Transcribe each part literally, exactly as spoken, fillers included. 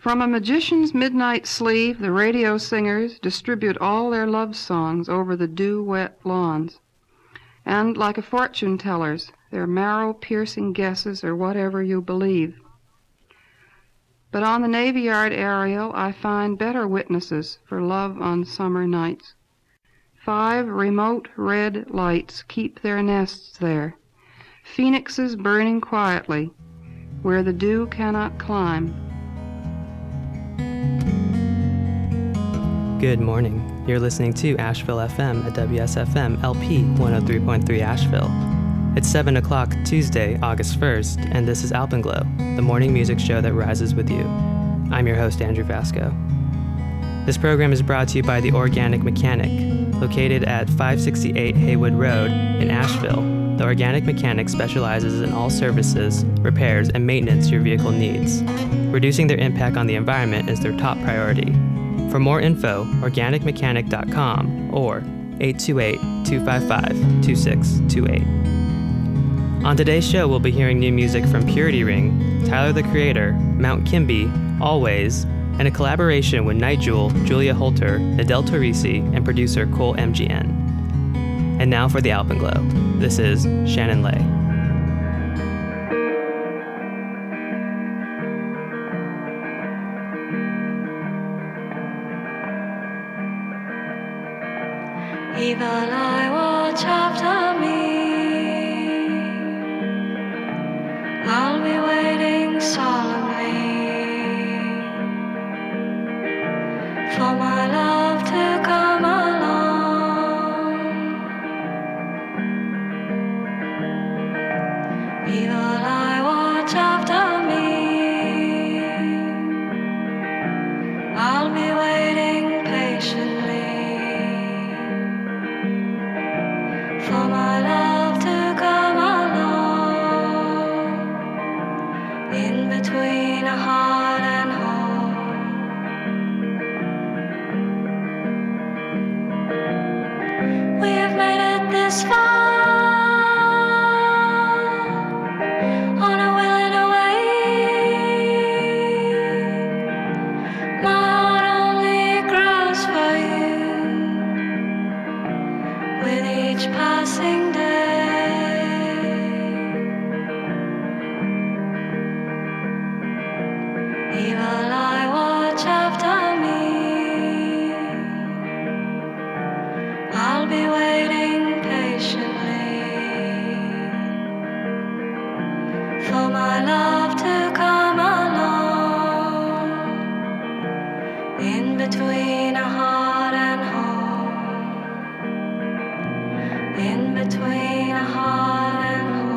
From a magician's midnight sleeve, the radio singers distribute all their love songs over the dew-wet lawns. And like a fortune teller's, their marrow-piercing guesses are whatever you believe. But on the Navy Yard aerial, I find better witnesses for love on summer nights. Five remote red lights keep their nests there, phoenixes burning quietly, where the dew cannot climb. Good morning. You're listening to Asheville F M at W S F M L P one oh three point three Asheville. It's seven o'clock Tuesday, August first, and this is Alpenglow, the morning music show that rises with you. I'm your host, Andrew Vasco. This program is brought to you by The Organic Mechanic, located at five sixty-eight Haywood Road in Asheville. The Organic Mechanic specializes in all services, repairs, and maintenance your vehicle needs. Reducing their impact on the environment is their top priority. For more info, organic mechanic dot com or eight two eight, two five five, two six two eight. On today's show, we'll be hearing new music from Purity Ring, Tyler the Creator, Mount Kimby, Always, and a collaboration with Night Jewel, Julia Holter, Adele Torrisi, and producer Cole M G N. And now for the Alpenglow. This is Shannon Lay. Evil eye watch after me. I'll be waiting solemnly for my love to come along. Evil eye watch after me. I'll be waiting patiently for my love to come along, in between a heart and home. We have made it this far on a will and a way. My heart only grows for you with each passing day. Evil eye watch after me. I'll be waiting patiently for my love to come along, in between a heart and home. In between a heart and home.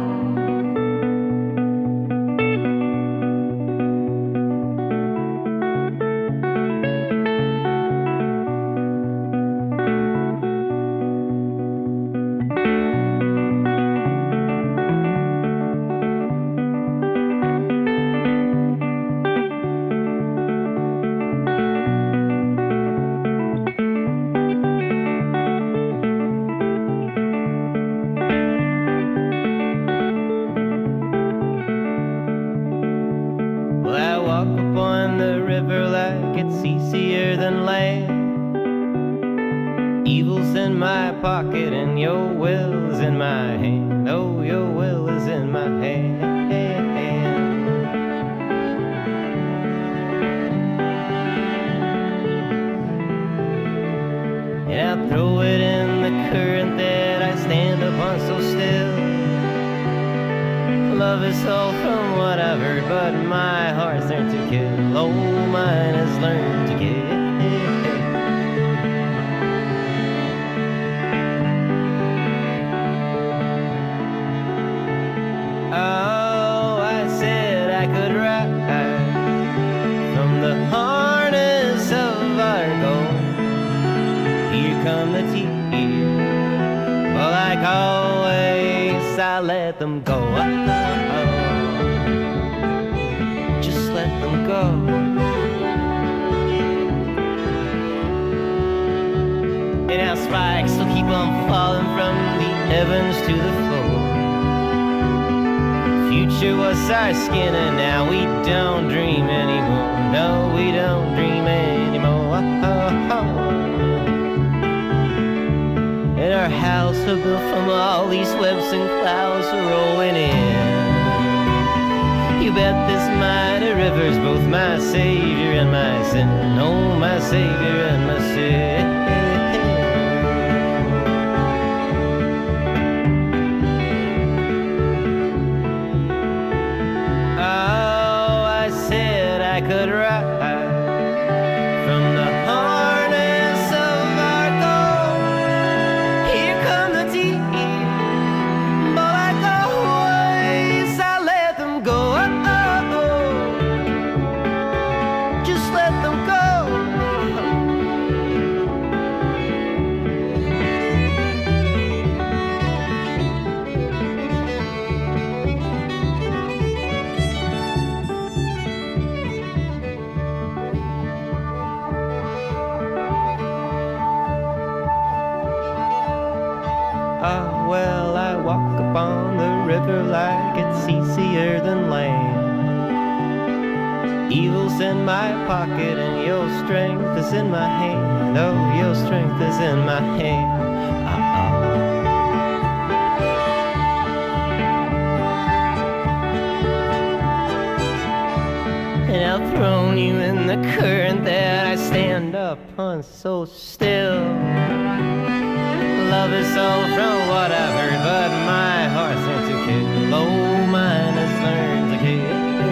Pocket and your will is in my hand. Oh, your will is in my hand. And I throw it in the current that I stand upon so still. Love is all from what I've heard, but my heart's learned to kill. Oh, mine has learned to kill. Oh, I said I could ride from the harness of our gold. Here come the tears, but like always I let them go. Oh, just let them go. And our spikes still keep on falling from the heavens to the floor. future was our skin, and now we don't dream anymore. No, we don't dream anymore. Oh, oh. And our house are built from all these webs and clouds rolling in. You bet this mighty river's both my savior and my sin. Oh, my savior and my sin. I could ride from the harness of our gold. Here come the tears, but like always, I let them go. Oh, oh, oh. Just let them go. Ah, well, I walk upon the river like it's easier than land. Evil's in my pocket and your strength is in my hand. Oh, your strength is in my hand. Uh-oh. And I've thrown you in the current that I stand up on so still. Love is all from what I've heard, but my heart's learned to kill. Oh, mine has learned to kill.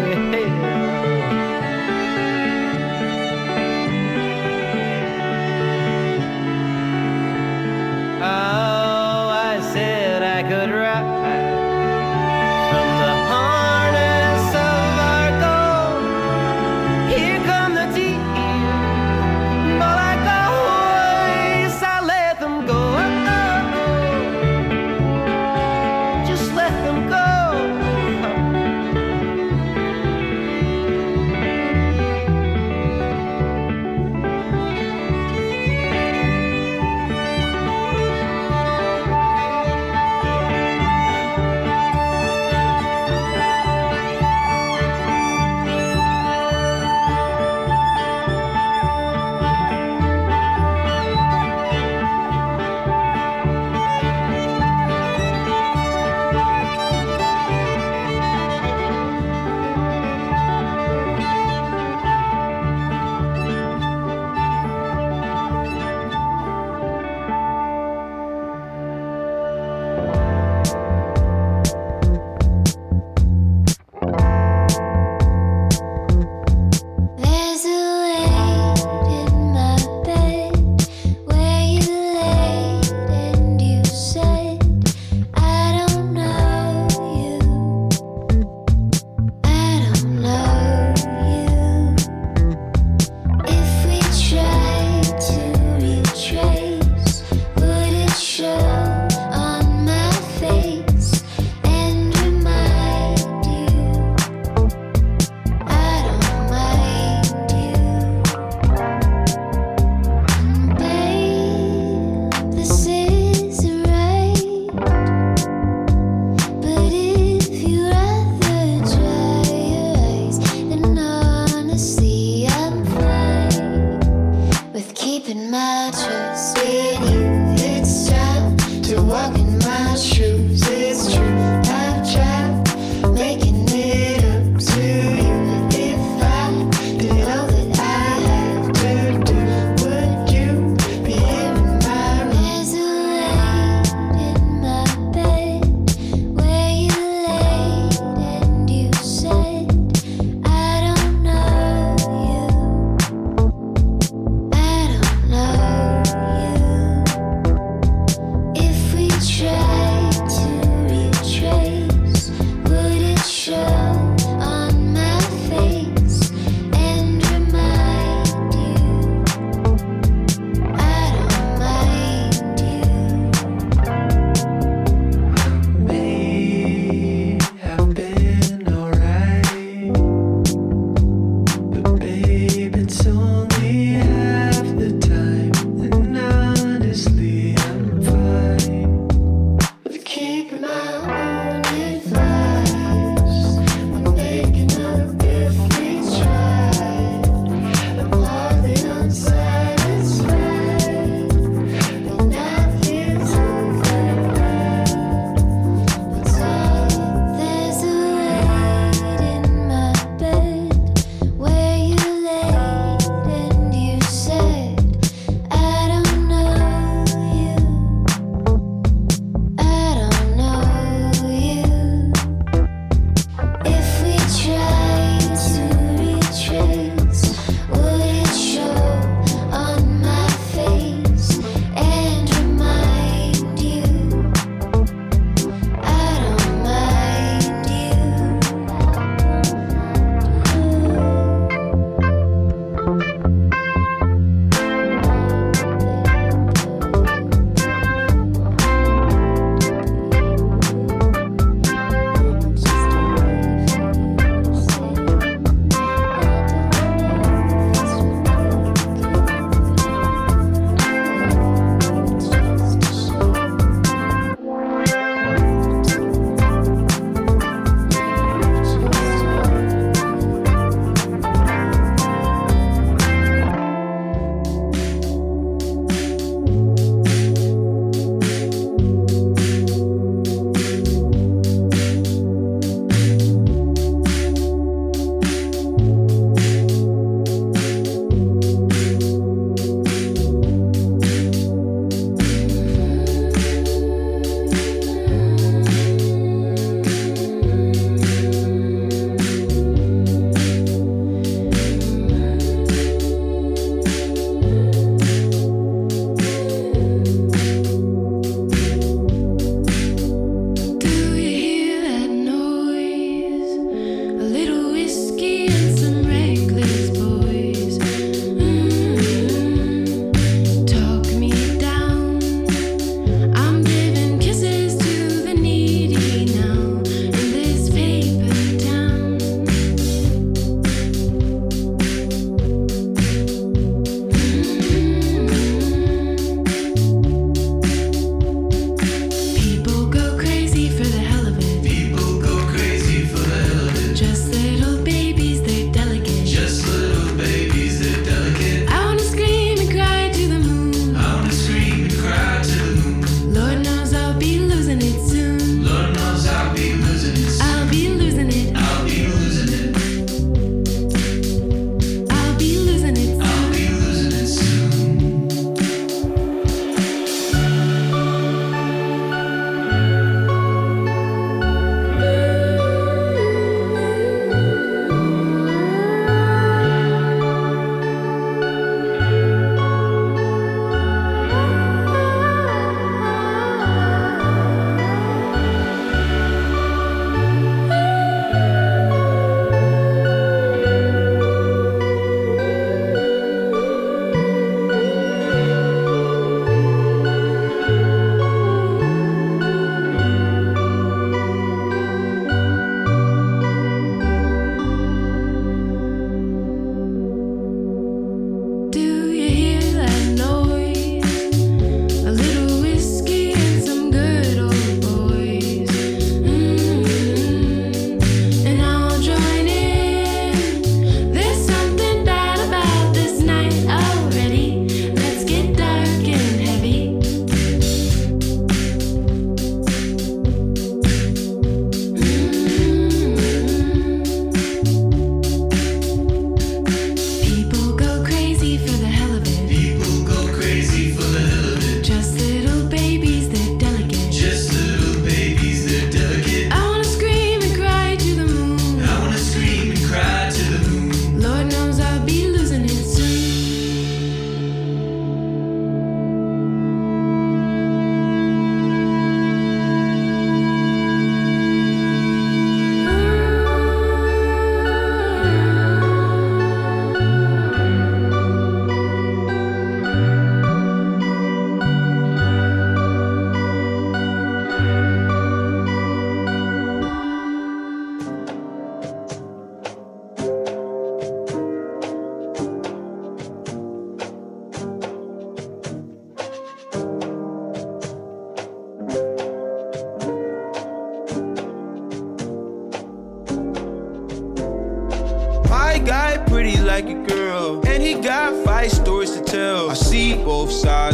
Oh, I said I could ride from the harness of our gold. Here come the tears, but like always, I let them go. Let them go.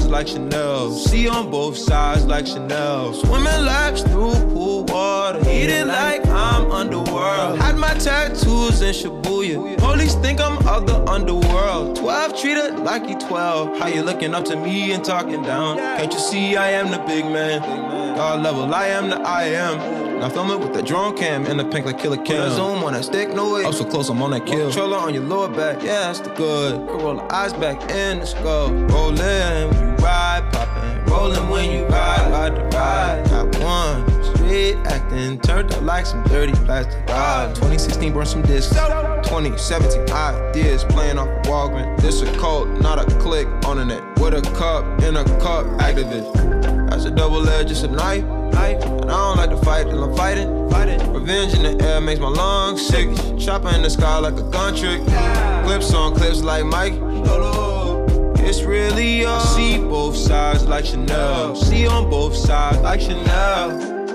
like Chanel. Sea on both sides like Chanel. Swimming laps through pool water. Eating like I'm underworld. Had my tattoos in Shibuya. Police think I'm of the underworld. twelve treated like he twelve. How you looking up to me and talking down? Can't you see I am the big man? God level, I am the I am. Now film it with the drone cam and the pink like Killer Cam. Zoom on that stick, no way. I'm so close, I'm on that kill. Controller on your lower back, yeah, that's the good. Could roll the eyes back in the skull. Rollin' when you ride, poppin'. Rollin' when you ride, ride the ride. Got one, straight acting. Turned up like some dirty plastic. Ah, twenty sixteen burned some discs. twenty seventeen ideas playing off a Walgreens. This a cult, not a click on the net. With a cup, in a cup, activist. That's a double edge, it's a knife. Life. And I don't like to fight till I'm fighting, fighting. Revenge in the air makes my lungs sick. Chopper in the sky like a gun trick. Clips on clips like Mike. It's really all. See both sides like Chanel. See on both sides like Chanel.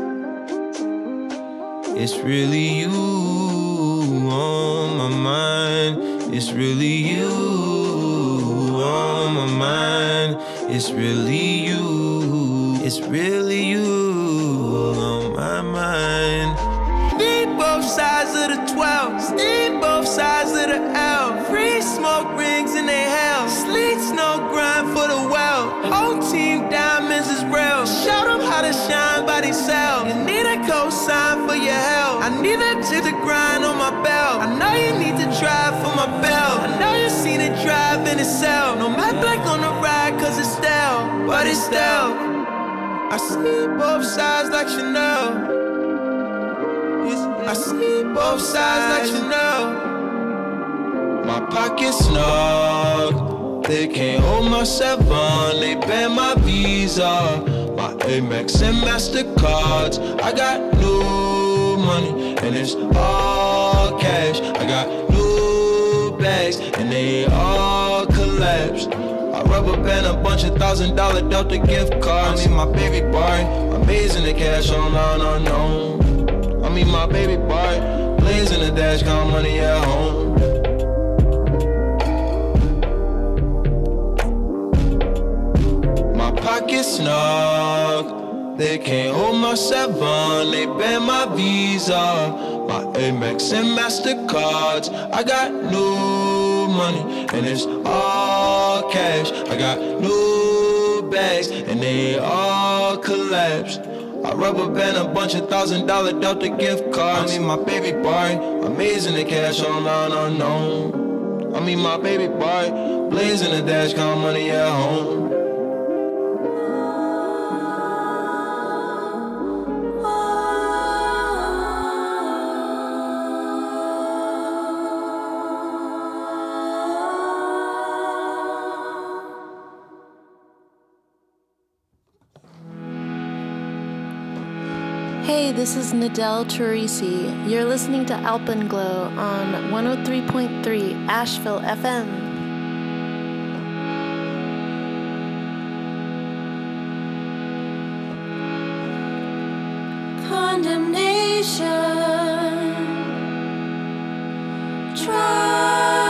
It's really you on my mind. It's really you on my mind. It's really you. It's really you on my mind. Need both sides of the twelve. Steam both sides of the L. Free smoke rings in they hell. Sleet snow grind for the well. Whole team diamonds is real. Show them how to shine by themselves. You need a cosign for your help. I need that chick to grind on my belt. I know you need to drive for my belt. I know you seen it drive in itself. No matte black on the ride cause it's stale. But it's stale. I see both sides like Chanel. I see both sides like Chanel. My pocket's snug. They can't hold my seven. They ban my Visa, my Amex and MasterCards. I got new money and it's all cash. I got new bags and they all collapsed. I rubber band a bunch of thousand dollar Delta gift cards. I mean my baby boy, amazing the cash online unknown. I mean my baby boy, blazing the dash, count money at home. My pocket's snug, they can't hold my seven. They ban my Visa, my Amex and MasterCards. I got new money and it's all cash. I got new bags and they all collapsed. I rubber band a bunch of thousand dollar Delta gift cards. I mean my baby boy, amazing the cash online unknown. I mean my baby boy, blazing the dash, count money at home. Hey, this is Nadel Teresi. You're listening to Alpenglow on one oh three point three Asheville F M. Condemnation. Try.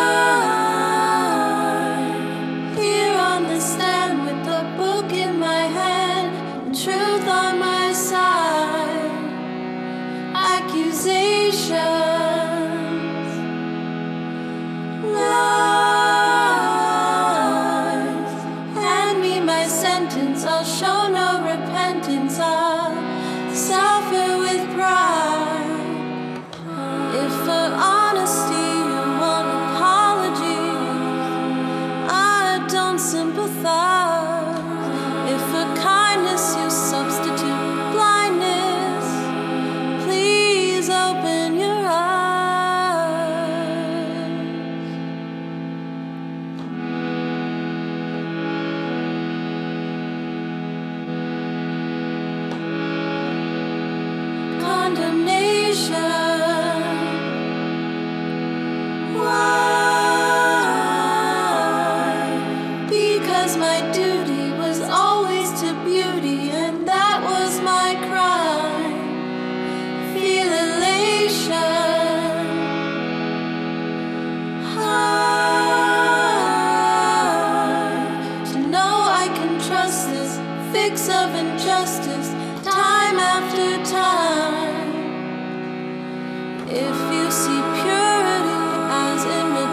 Here on the stand with the book in my hand, and truth on my side. Accusations, lies. Hand me my sentence, I'll show no repentance. I'll suffer with pride.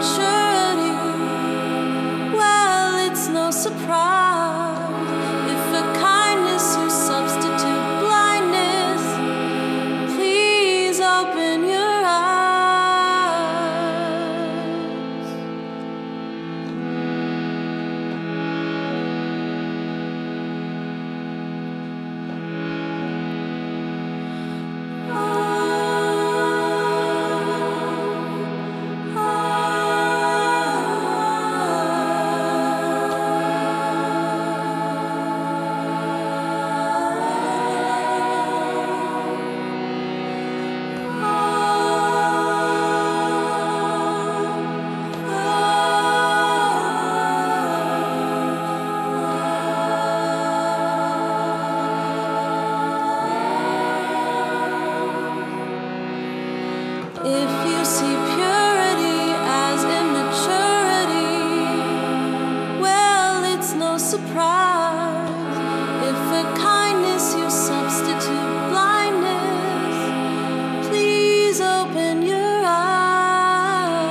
immaturity. Well, it's no surprise if for kindness you substitute blindness. Please open your eyes. If you see purity as immaturity, well, it's no surprise if for kindness you substitute blindness. Please open your eyes.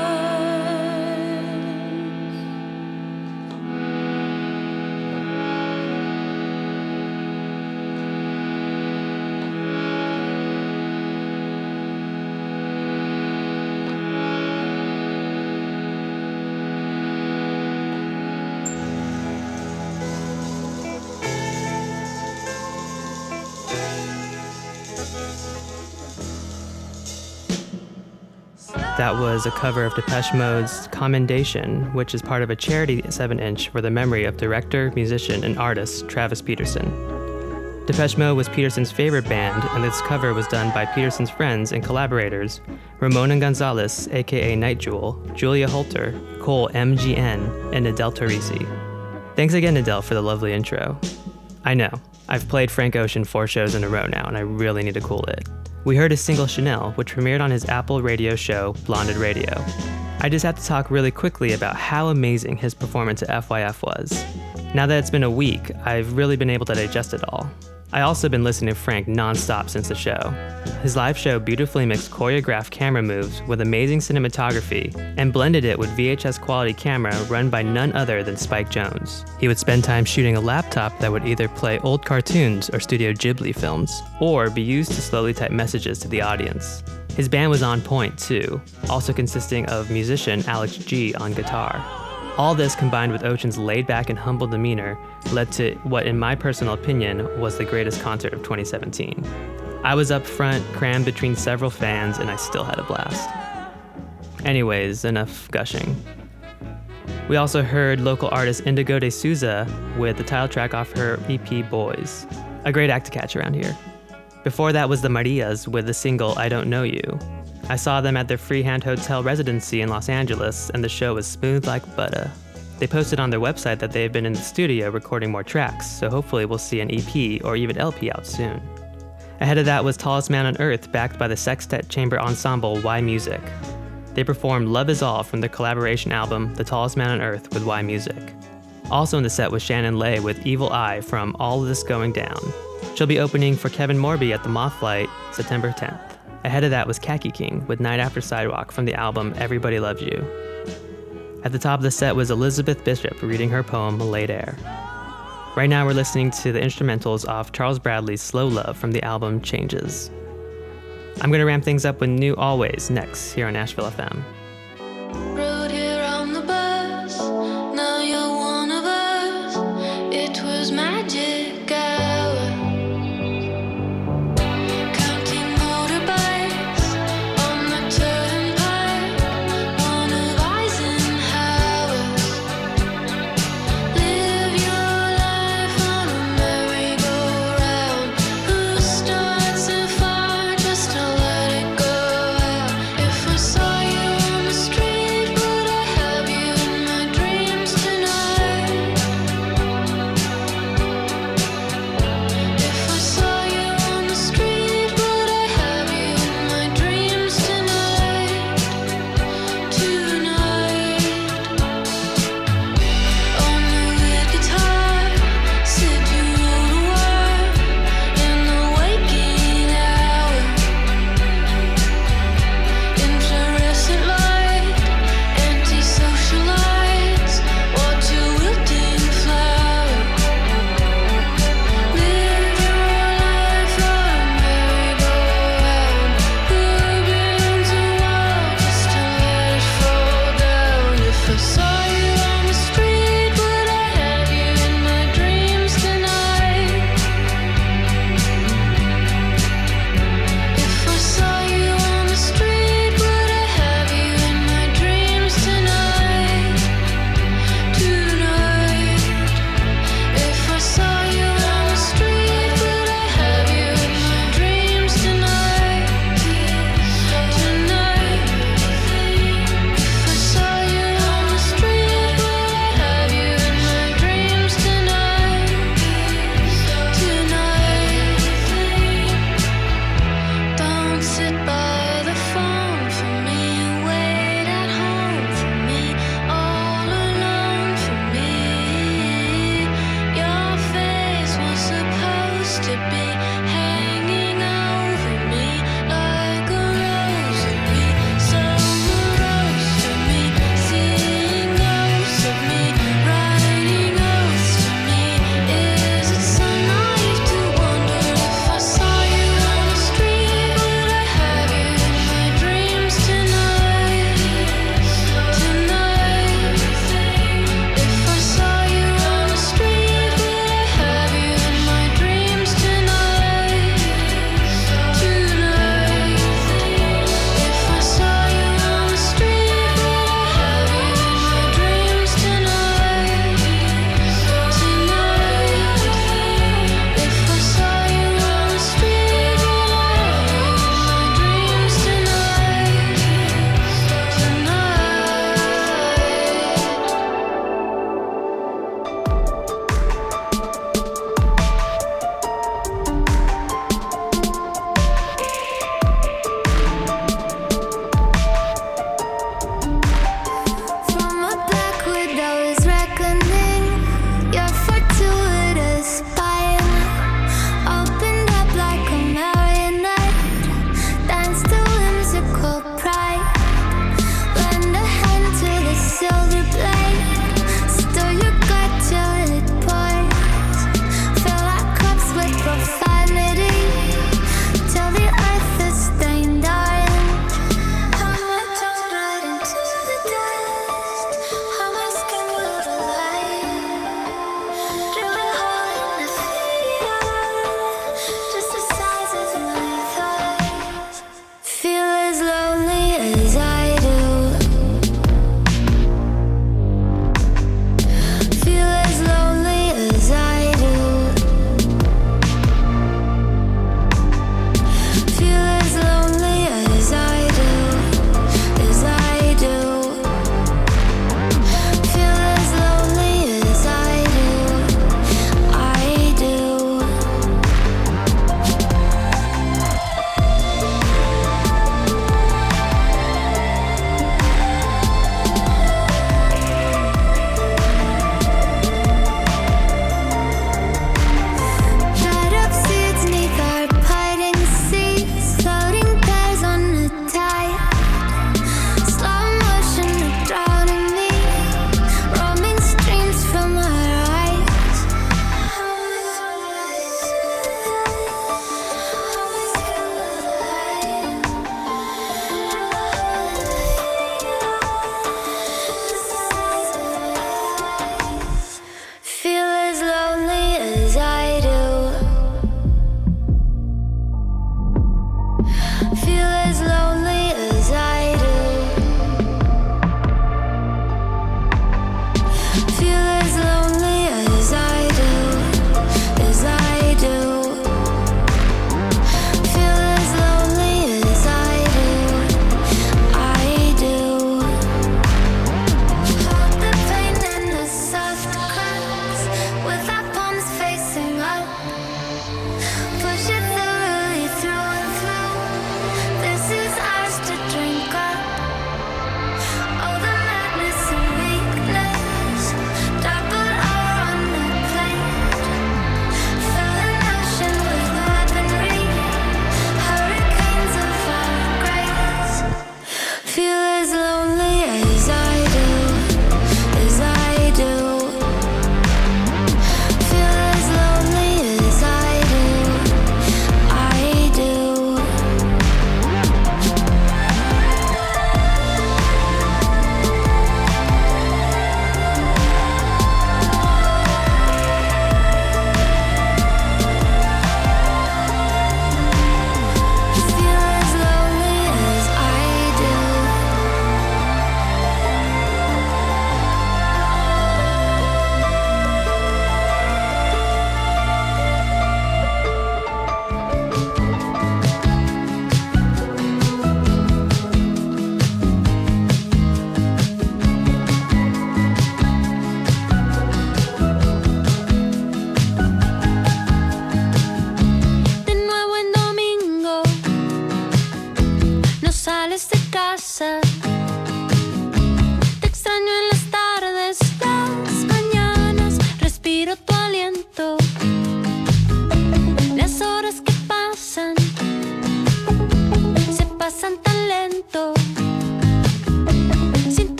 That was a cover of Depeche Mode's Commendation, which is part of a charity seven inch for the memory of director, musician, and artist Travis Peterson. Depeche Mode was Peterson's favorite band, and this cover was done by Peterson's friends and collaborators, Ramona Gonzalez, aka Night Jewel, Julia Holter, Cole M G N, and Adele Torrisi. Thanks again, Adele, for the lovely intro. I know, I've played Frank Ocean four shows in a row now, and I really need to cool it. We heard his single Chanel, which premiered on his Apple radio show, Blonded Radio. I just have to talk really quickly about how amazing his performance at F Y F was. Now that it's been a week, I've really been able to digest it all. I also been listening to Frank non-stop since the show. His live show beautifully mixed choreographed camera moves with amazing cinematography and blended it with V H S quality camera run by none other than Spike Jonze. He would spend time shooting a laptop that would either play old cartoons or Studio Ghibli films, or be used to slowly type messages to the audience. His band was on point too, also consisting of musician Alex G on guitar. All this combined with Ocean's laid-back and humble demeanor led to what, in my personal opinion, was the greatest concert of twenty seventeen. I was up front, crammed between several fans, and I still had a blast. Anyways, enough gushing. We also heard local artist Indigo de Souza with the title track off her E P Boys, a great act to catch around here. Before that was the Marias with the single I Don't Know You. I saw them at their Freehand Hotel residency in Los Angeles, and the show was smooth like butter. They posted on their website that they have been in the studio recording more tracks, so hopefully we'll see an E P or even L P out soon. Ahead of that was Tallest Man on Earth, backed by the sextet chamber ensemble Y Music. They performed Love Is All from their collaboration album The Tallest Man on Earth with Y Music. Also in the set was Shannon Lay with Evil Eye from All This Going Down. She'll be opening for Kevin Morby at the Mothlight September tenth. Ahead of that was Khaki King with Night After Sidewalk from the album Everybody Loves You. At the top of the set was Elizabeth Bishop reading her poem Late Air. Right now we're listening to the instrumentals off Charles Bradley's Slow Love from the album Changes. I'm going to ramp things up with New Always next here on Asheville F M. Rode here on the bus, now you're one of us. It was magic hour. Counting motorbikes on the turnpike, one of Eisenhower's. Live your life on a merry-go-round. Who starts a fire just to let it go out? If I saw you on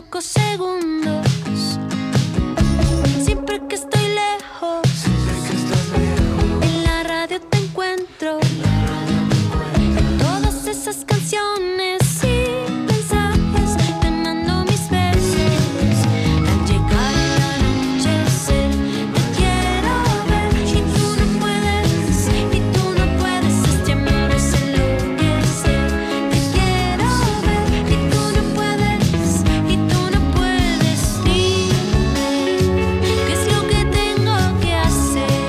pocos segundos. Siempre que estoy lejos, en la radio te encuentro. Todas esas canciones y mensajes llenando mis besos. Al llegar el anochecer, te quiero ver y tú no puedes, y tú no puedes. Este amor es enloquecer. Te quiero ver y tú no puedes, y tú no puedes. Dime qué es lo que tengo que hacer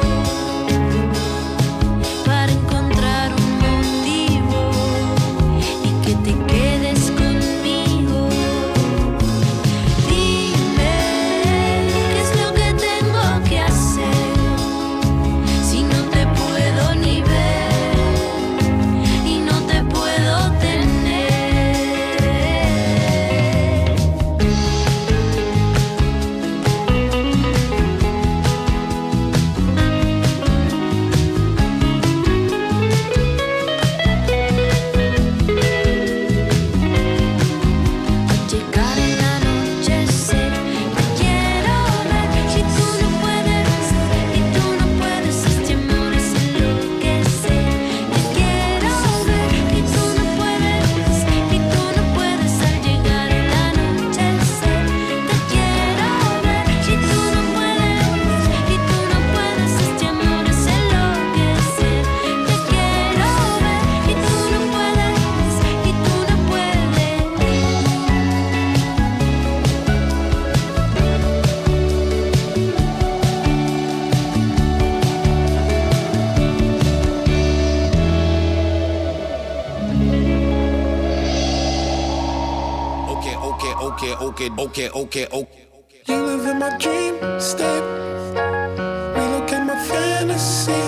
para encontrar un motivo y que te quedes conmigo. Dime qué es lo que tengo que hacer si no te puedo ni ver y no te puedo tener. Al llegar el anochecer, te quiero ver y tú no puedes, y tú no puedes. Este amor es enloquecer. Te quiero ver y tú no puedes, y tú no puedes. Al llegar el anochecer, te quiero ver y tú no puedes, y tú no puedes. Este amor es enloquecer. Te quiero ver y tú no puedes, y tú no puedes. Okay, okay, okay, okay, okay, okay, okay. You live in my dream state. We look at my fantasy.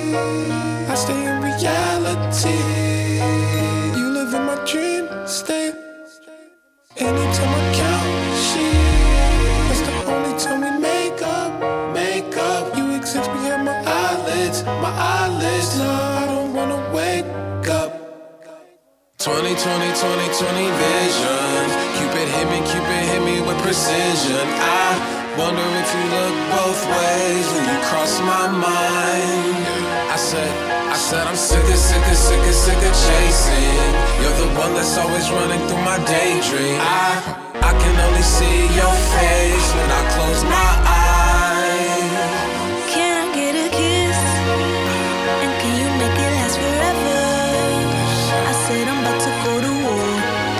I stay in reality. You live in my dream state. Anytime I count sheep, that's the only time we make up, make up. You exist behind my eyelids, my eyelids. No, I don't wanna wake up. twenty, twenty, twenty, twenty vision. Cupid hit me, Cupid hit me with precision. I wonder if you look both ways when you cross my mind. I said, I said I'm sick of, sick of, sick of, sick of chasing. You're the one that's always running through my daydream. I, I can only see your face when I close my eyes. Can I get a kiss? And can you make it last forever? I said I'm about to go to war,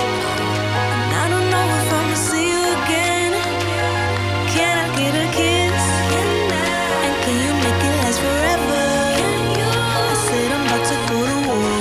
and I don't know if I'ma see you again. Can I get a kiss? And can you make it last forever? I said I'm about to go to war,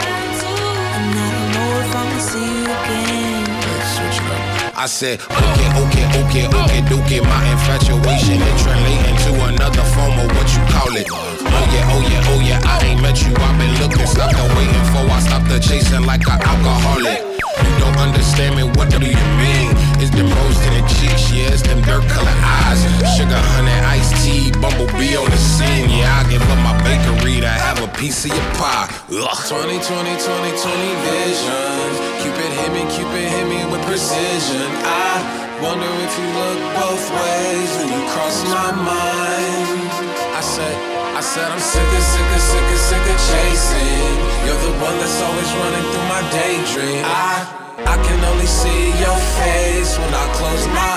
and I don't know if I'ma see you again. Switch it up. I said, okay, okay, okay, okay, dookie. My infatuation is translating to another form of what you call it. Oh yeah, oh yeah, oh yeah, I ain't met you, I've been looking, stopped the waiting for, I stopped the chasing like an alcoholic. You don't understand me, what do you mean? It's them rose to the cheeks, yeah, it's them dirt colored eyes. Sugar, honey, iced tea, bumblebee on the scene. Yeah, I give up my bakery to have a piece of your pie. Ugh. twenty, twenty, twenty, twenty vision. Cupid hit me, Cupid hit me with precision. I wonder if you look both ways when you cross my mind. I said, I said I'm sick of, sick of, sick of, sick of chasing. You're the one that's always running through my daydream. I, I can only see your face when I close my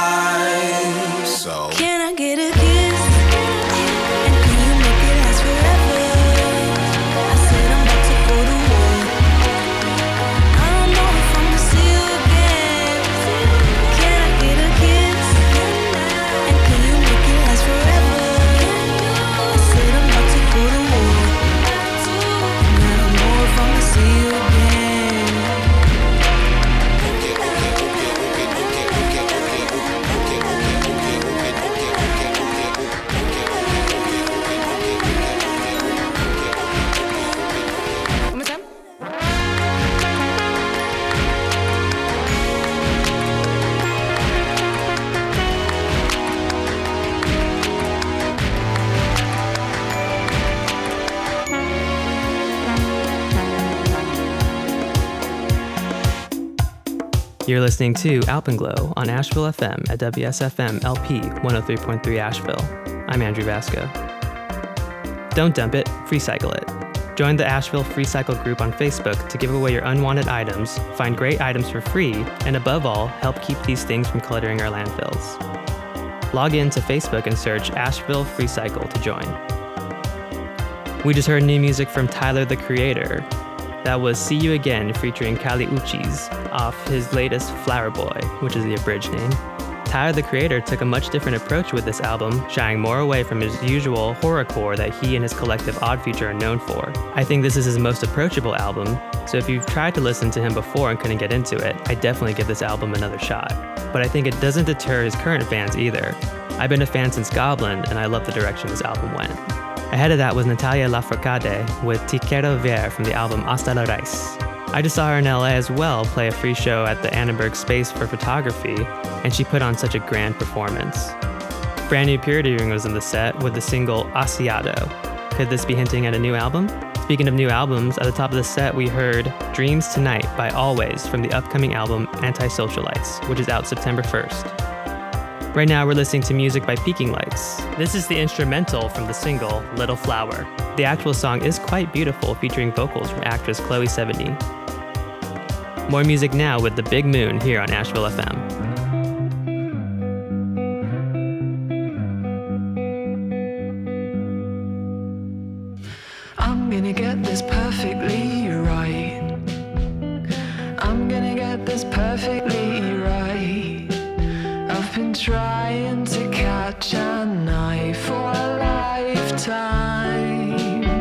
eyes. So Can I get a kiss? And can you make it last forever? I said I'm about to go to war. I don't know if I'ma see you again. Can I get a kiss? And can you make it last forever? I said I'm about to go to war, and I don't know if I'ma see you again. okay, okay, okay, You're listening to Alpenglow on Asheville F M at W S F M L P one oh three point three Asheville. I'm Andrew Vasco. Don't dump it, freecycle it. Join the Asheville Freecycle group on Facebook to give away your unwanted items, find great items for free, and above all, help keep these things from cluttering our landfills. Log in to Facebook and search Asheville Freecycle to join. We just heard new music from Tyler the Creator. That was See You Again featuring Kali Uchis off his latest Flower Boy, which is the abridged name. Tyler the Creator took a much different approach with this album, shying more away from his usual horrorcore that he and his collective Odd Future are known for. I think this is his most approachable album, so if you've tried to listen to him before and couldn't get into it, I definitely give this album another shot. But I think it doesn't deter his current fans either. I've been a fan since Goblin, and I love the direction this album went. Ahead of that was Natalia Lafourcade with Te Quiero Ver from the album Hasta la Raíz. I just saw her in L A as well play a free show at the Annenberg Space for Photography, and she put on such a grand performance. Brand New Purity Ring was in the set with the single Asiado. Could this be hinting at a new album? Speaking of new albums, at the top of the set we heard Dreams Tonight by Always from the upcoming album Anti-Socialites, which is out September first. Right now we're listening to music by Peaking Lights. This is the instrumental from the single Little Flower. The actual song is quite beautiful, featuring vocals from actress Chloe Sevigny. More music now with The Big Moon here on Asheville F M. I'm gonna get this perfectly right. I'm gonna get this perfectly right. I've been trying to catch a knife for a lifetime.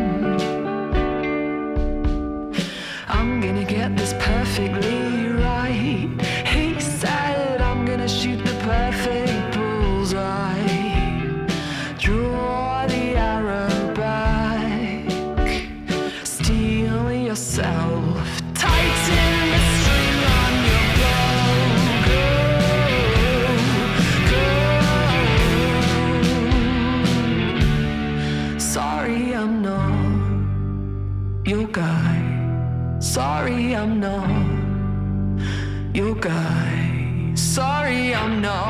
I'm gonna get this perfectly right. He said I'm gonna shoot the perfect bullseye. Draw the arrow back. Steel yourself. Tighten the string on your bow. Go, go. Sorry I'm not your guy. Sorry I'm not your guy. Sorry I'm not.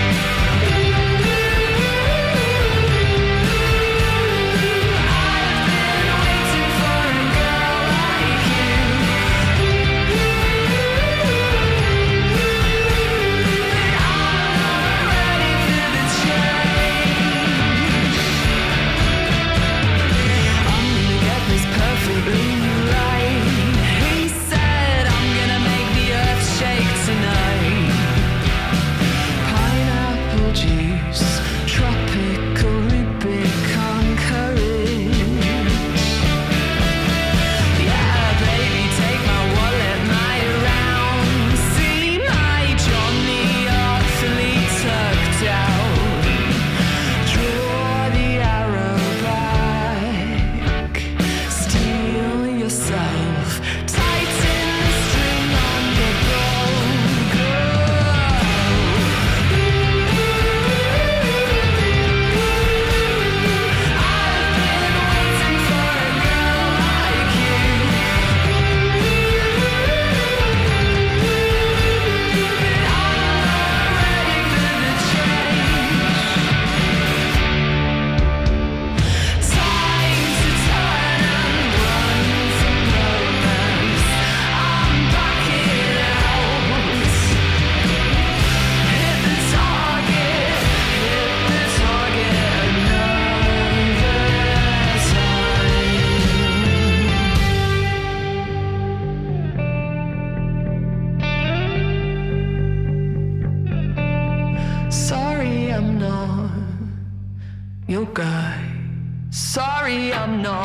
Your guy. Sorry I'm not.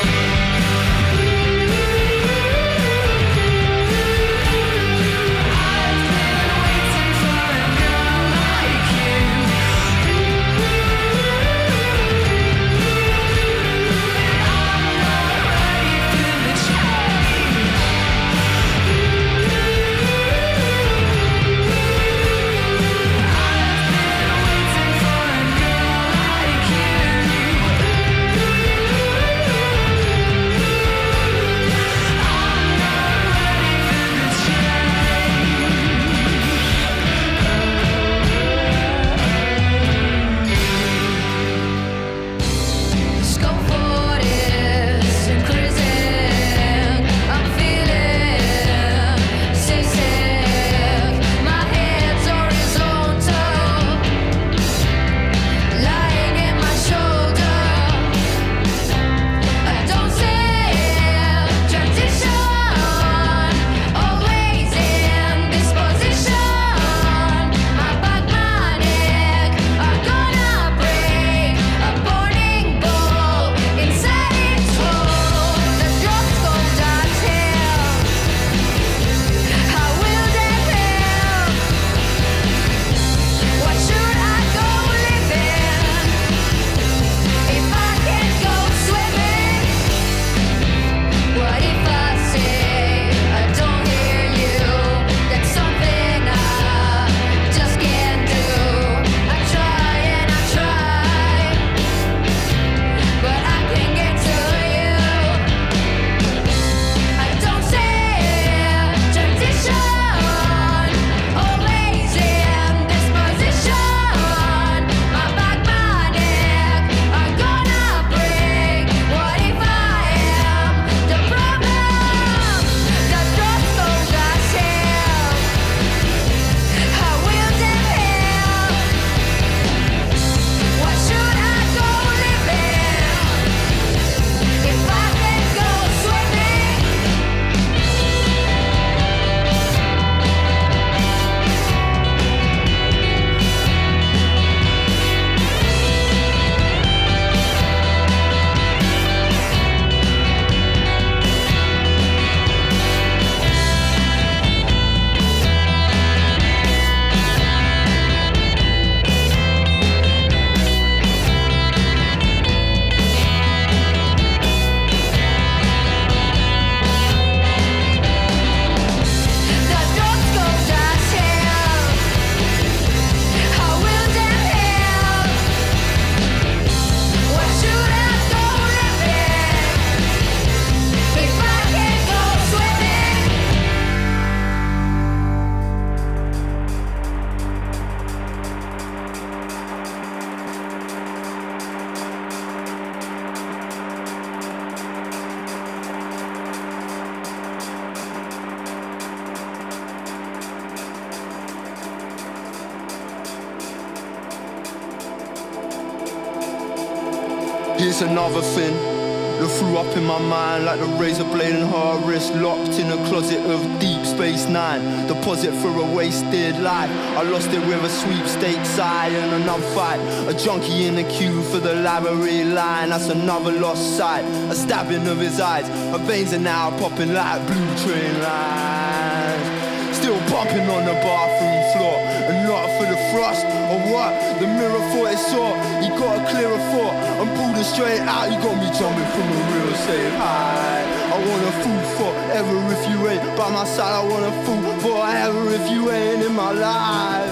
Here's another thing that threw up in my mind like the razor blade in her wrist, locked in a closet of Deep Space Nine. Deposit for a wasted life. I lost it with a sweepstakes side and another fight. A junkie in the queue for the library line. That's another lost sight. A stabbing of his eyes. Her veins are now popping like blue train lines. Still bumping on the bathroom floor. And not for the thrust or what the mirror thought it saw. He got a clearer thought and pulled it straight out. You got me jumping from a real safe high. I want a fool forever if you ain't by my side. I want a fool forever if you ain't in my life.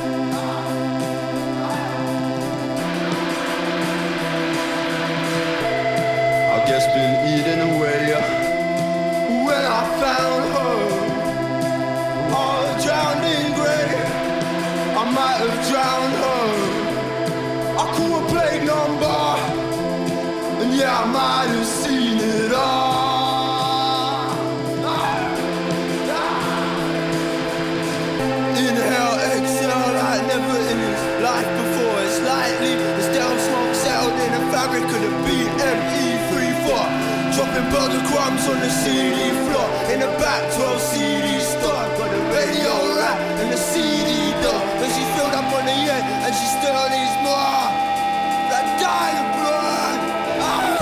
I guess been eating away when I found her, all drowned in grey. I might have drowned her. I call a plague number, and yeah, I might have seen it all. Inhale, exhale, like never in his life before. It's lightly, the stale smoke settled in the fabric of the B M E three four. Dropping burger crumbs on the C D floor. In the back twelve C D store. Got the radio rack and the C D door. When she filled up on the end and she still needs more. That dying blood. Ah.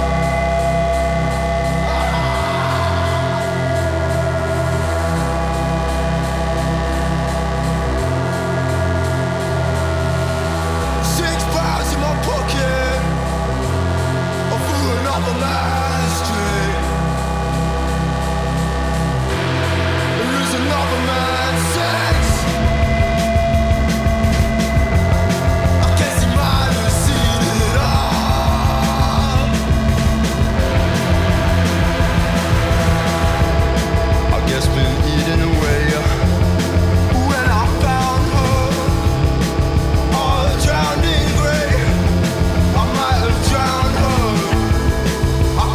Six pounds in my pocket. I threw another man's street. And lose another man's sex. I guess he might have seen it all. I guess been eating away when I found her, all drowned in grey. I might have drowned her. I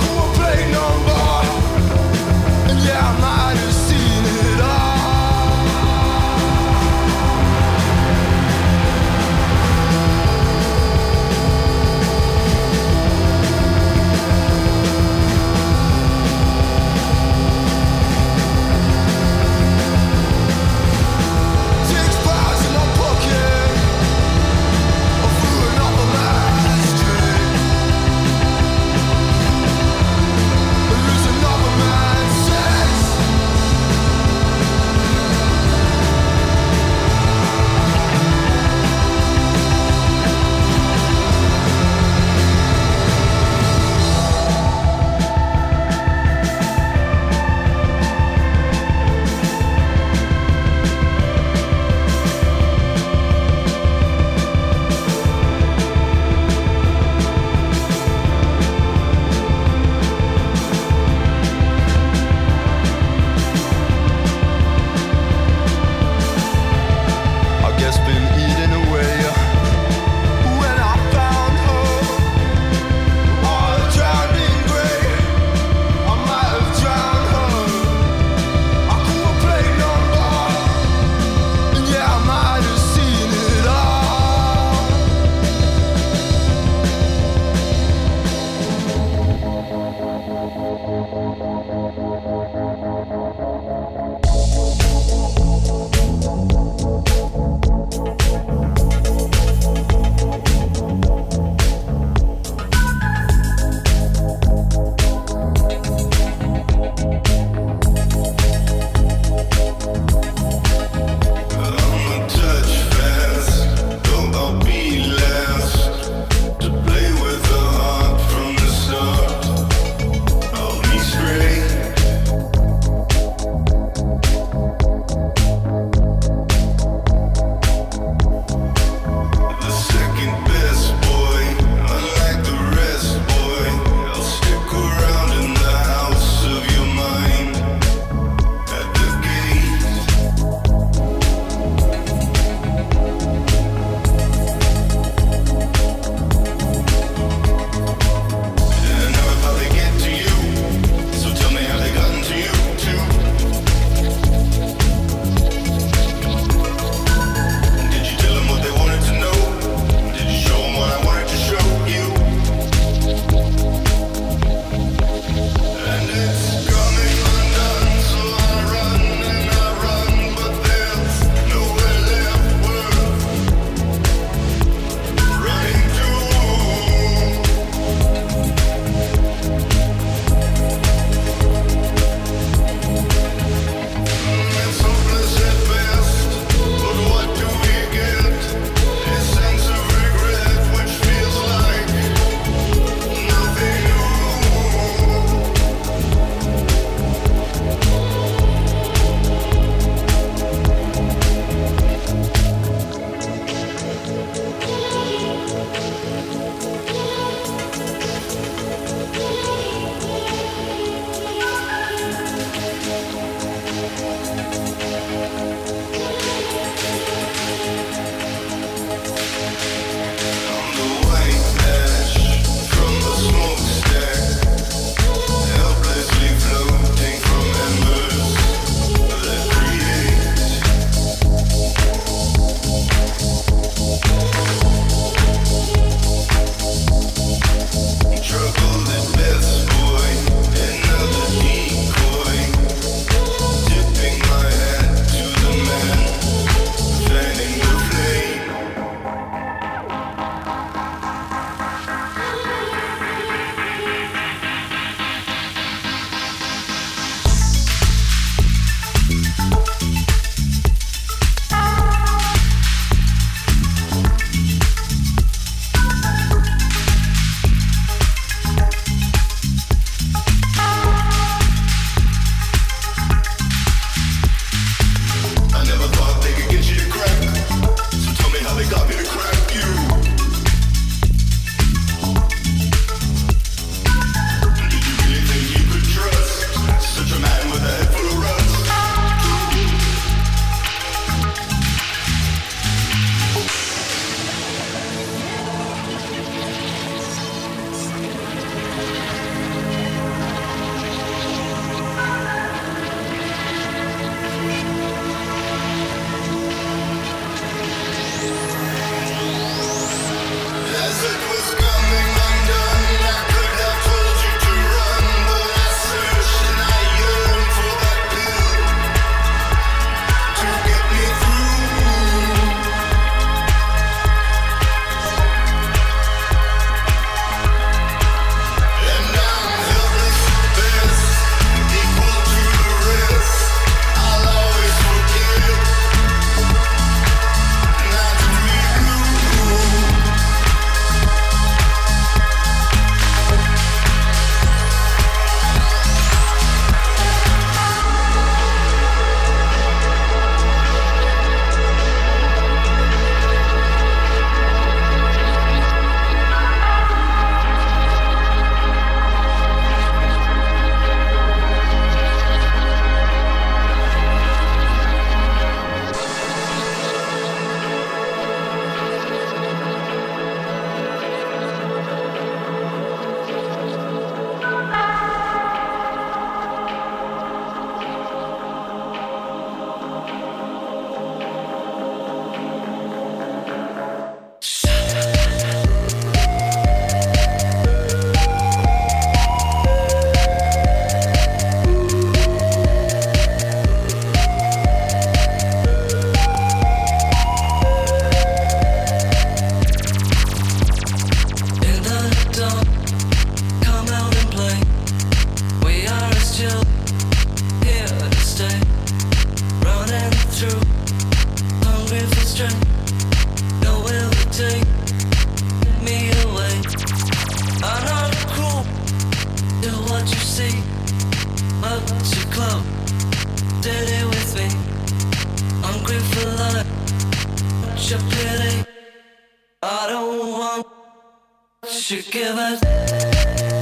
pity. I don't want you give it.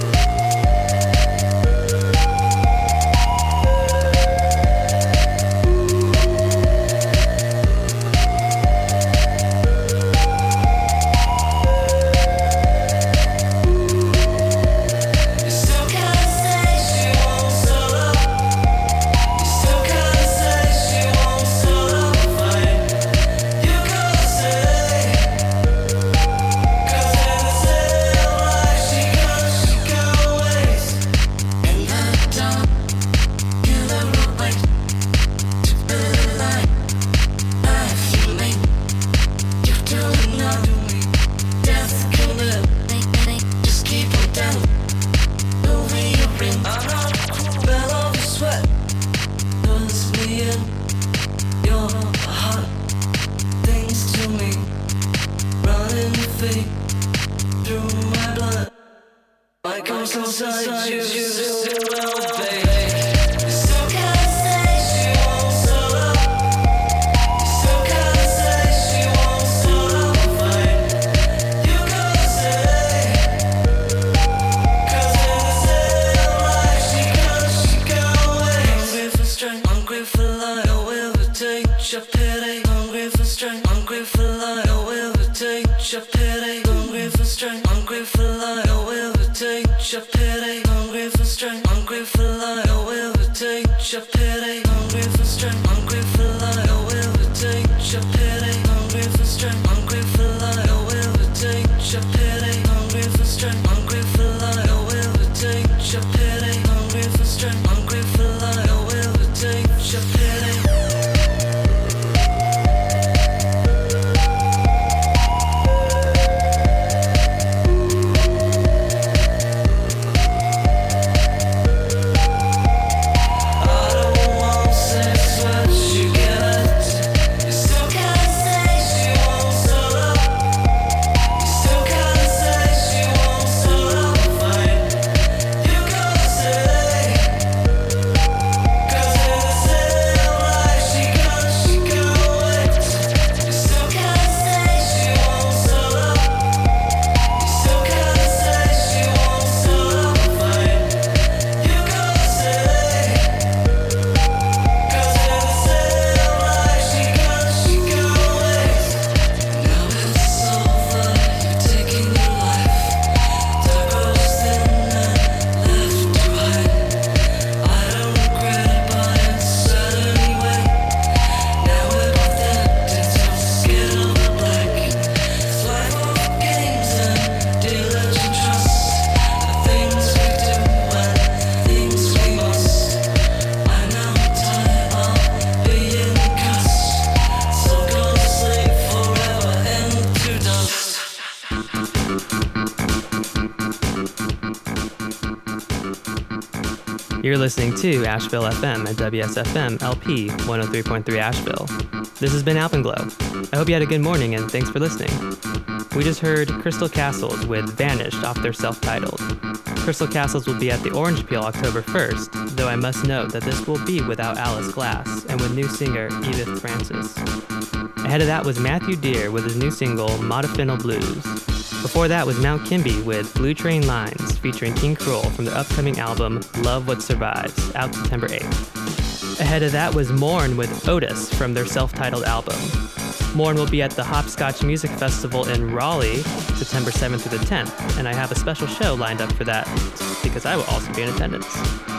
You're listening to Asheville F M at W S F M L P one oh three point three Asheville. This has been Alpenglow. I hope you had a good morning and thanks for listening. We just heard Crystal Castles with Vanished off their self-titled. Crystal Castles will be at the Orange Peel October first, though I must note that this will be without Alice Glass and with new singer Edith Francis. Ahead of that was Matthew Deere with his new single Modafinil Blues. Before that was Mount Kimby with Blue Train Lines featuring King Cruel from their upcoming album Love What Survives, out September eighth. Ahead of that was Mourn with Otis from their self-titled album. Mourn will be at the Hopscotch Music Festival in Raleigh, September seventh through the tenth, and I have a special show lined up for that because I will also be in attendance.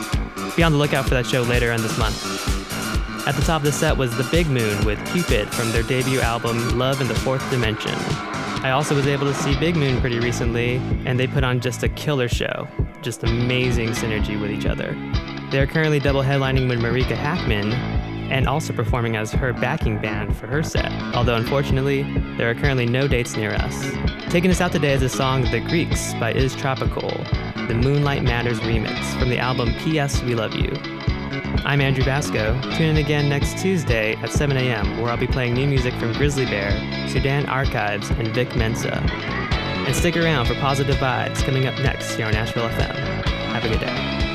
Be on the lookout for that show later on this month. At the top of the set was The Big Moon with Cupid from their debut album Love in the Fourth Dimension. I also was able to see Big Moon pretty recently, and they put on just a killer show. Just amazing synergy with each other. They are currently double headlining with Marika Hackman, and also performing as her backing band for her set, although unfortunately, there are currently no dates near us. Taking us out today is the song The Greeks by Is Tropical, the Moonlight Matters remix from the album P S We Love You. I'm Andrew Basco. Tune in again next Tuesday at seven a.m. where I'll be playing new music from Grizzly Bear, Sudan Archives, and Vic Mensa. And stick around for Positive Vibes coming up next here on Asheville F M. Have a good day.